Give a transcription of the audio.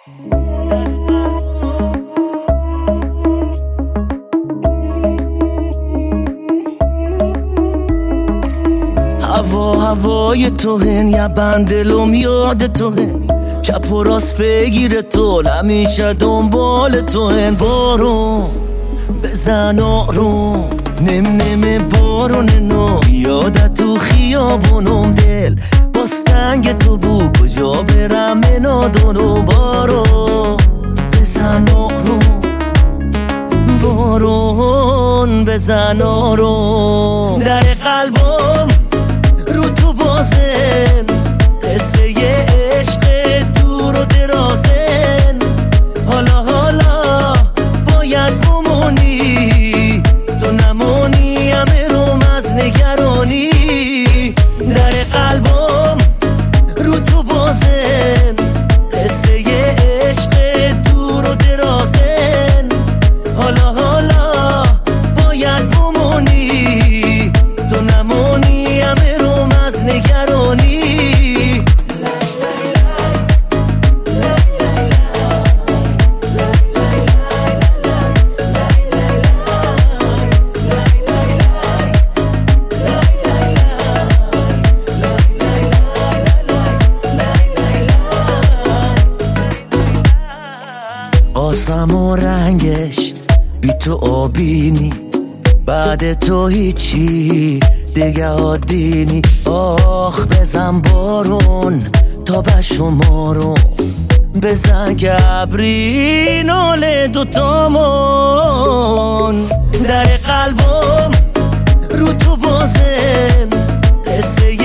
هوای تو هن یا بندلم یاد تو هن چپ و راست بگیر تو همیشه دنبال تو هن بارون بزن آروم نم بارون نو یادت تو خیابونم دل باز تنگ تو بو کجا برم نادونو بارون بزن آروم بارون بزن آروم در قلبم رو تو بازن قصه یه عشق دور و درازن حالا باید بمونی تو نمونی همه روم از نگرانی در قلبم رو تو بازن قصه یه عشق دور و درازن حالا باید بمونی تو نمونی همه روم از نگرانی آسم و رنگش بی تو آبینی بعد تو هیچی دیگه عادینی آخ بزن بارون تا به شمارون بزن که ابری نال دوتامون در قلبم رو تو بازن قصه